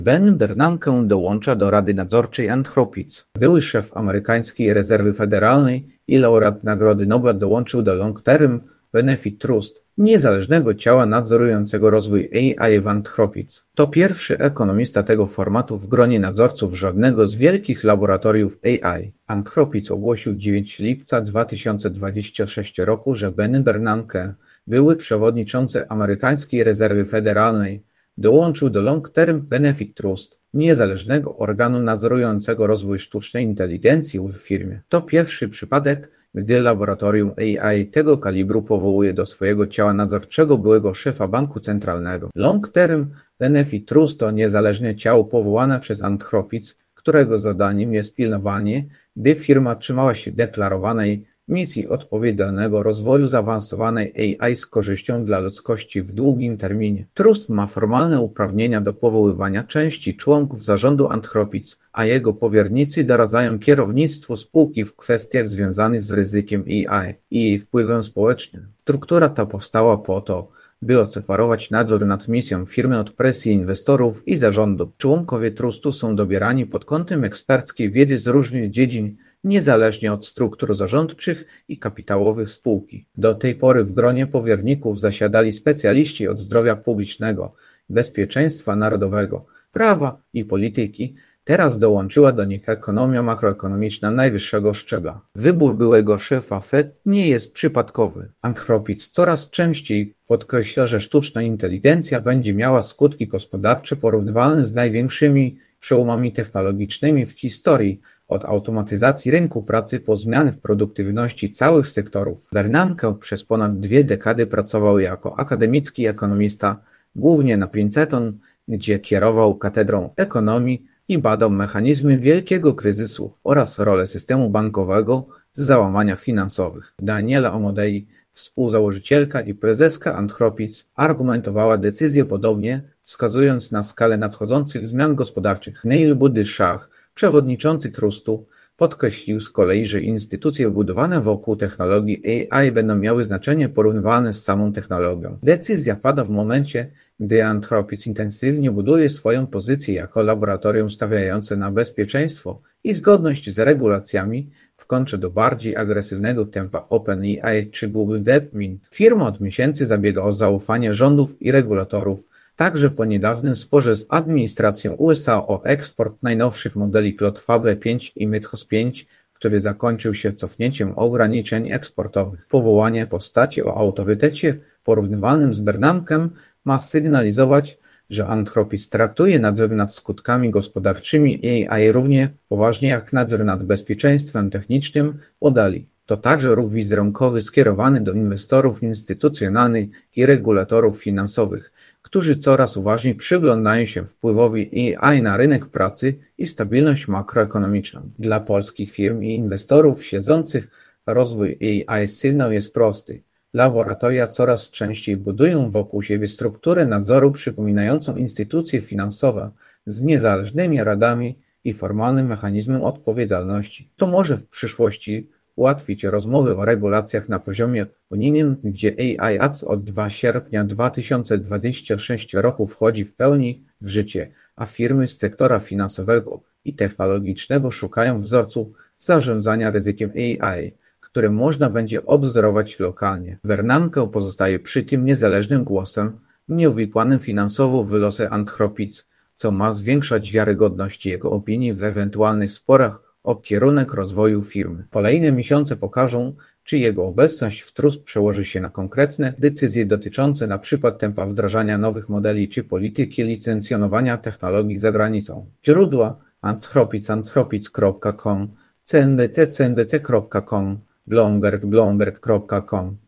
Ben Bernanke dołącza do Rady Nadzorczej Anthropic. Były szef amerykańskiej rezerwy federalnej i laureat Nagrody Nobla dołączył do Long Term Benefit Trust, niezależnego ciała nadzorującego rozwój AI w Anthropic. To pierwszy ekonomista tego formatu w gronie nadzorców żadnego z wielkich laboratoriów AI. Anthropic ogłosił 9 lipca 2026 roku, że Ben Bernanke, były przewodniczący amerykańskiej rezerwy federalnej, dołączył do Long Term Benefit Trust, niezależnego organu nadzorującego rozwój sztucznej inteligencji w firmie. To pierwszy przypadek, gdy laboratorium AI tego kalibru powołuje do swojego ciała nadzorczego byłego szefa banku centralnego. Long Term Benefit Trust to niezależne ciało powołane przez Anthropic, którego zadaniem jest pilnowanie, by firma trzymała się deklarowanej misji odpowiedzialnego rozwoju zaawansowanej AI z korzyścią dla ludzkości w długim terminie. Trust ma formalne uprawnienia do powoływania części członków zarządu Anthropic, a jego powiernicy doradzają kierownictwu spółki w kwestiach związanych z ryzykiem AI i jej wpływem społecznym. Struktura ta powstała po to, by odseparować nadzór nad misją firmy od presji inwestorów i zarządu. Członkowie trustu są dobierani pod kątem eksperckiej wiedzy z różnych dziedzin, niezależnie od struktur zarządczych i kapitałowych spółki. Do tej pory w gronie powierników zasiadali specjaliści od zdrowia publicznego, bezpieczeństwa narodowego, prawa i polityki. Teraz dołączyła do nich ekonomia makroekonomiczna najwyższego szczebla. Wybór byłego szefa Fed nie jest przypadkowy. Anthropic coraz częściej podkreśla, że sztuczna inteligencja będzie miała skutki gospodarcze porównywalne z największymi przełomami technologicznymi w historii, od automatyzacji rynku pracy po zmiany w produktywności całych sektorów. Bernanke przez ponad 2 dekady pracował jako akademicki ekonomista, głównie na Princeton, gdzie kierował katedrą ekonomii i badał mechanizmy wielkiego kryzysu oraz rolę systemu bankowego z załamania finansowych. Daniela Amodei, współzałożycielka i prezeska Anthropic, argumentowała decyzję podobnie, wskazując na skalę nadchodzących zmian gospodarczych. Neil Buddy Shah, przewodniczący trustu, podkreślił z kolei, że instytucje budowane wokół technologii AI będą miały znaczenie porównywalne z samą technologią. Decyzja pada w momencie, gdy Anthropic intensywnie buduje swoją pozycję jako laboratorium stawiające na bezpieczeństwo i zgodność z regulacjami w kontrze do bardziej agresywnego tempa OpenAI czy Google DeepMind. Firma od miesięcy zabiega o zaufanie rządów i regulatorów, także po niedawnym sporze z administracją USA o eksport najnowszych modeli Claude Fable 5 i Mythos 5, który zakończył się cofnięciem ograniczeń eksportowych. Powołanie postaci o autorytecie porównywalnym z Bernankem ma sygnalizować, że Anthropic traktuje nadzór nad skutkami gospodarczymi AI równie poważnie jak nadzór nad bezpieczeństwem technicznym modeli. To także ruch wizerunkowy skierowany do inwestorów instytucjonalnych i regulatorów finansowych, którzy coraz uważniej przyglądają się wpływowi AI na rynek pracy i stabilność makroekonomiczną. Dla polskich firm i inwestorów śledzących rozwój AI sygnał jest prosty. Laboratoria coraz częściej budują wokół siebie strukturę nadzoru przypominającą instytucje finansowe z niezależnymi radami i formalnym mechanizmem odpowiedzialności. To może w przyszłości ułatwić rozmowy o regulacjach na poziomie unijnym, gdzie AI Act od 2 sierpnia 2026 roku wchodzi w pełni w życie, a firmy z sektora finansowego i technologicznego szukają wzorców zarządzania ryzykiem AI, które można będzie odwzorować lokalnie. Bernanke pozostaje przy tym niezależnym głosem, nieuwikłanym finansowo w losy Anthropic, co ma zwiększać wiarygodność jego opinii w ewentualnych sporach o kierunek rozwoju firmy. Kolejne miesiące pokażą, czy jego obecność w trust przełoży się na konkretne decyzje dotyczące np. tempa wdrażania nowych modeli czy polityki licencjonowania technologii za granicą. Źródła: anthropic.com, cnbc.com, bloomberg.com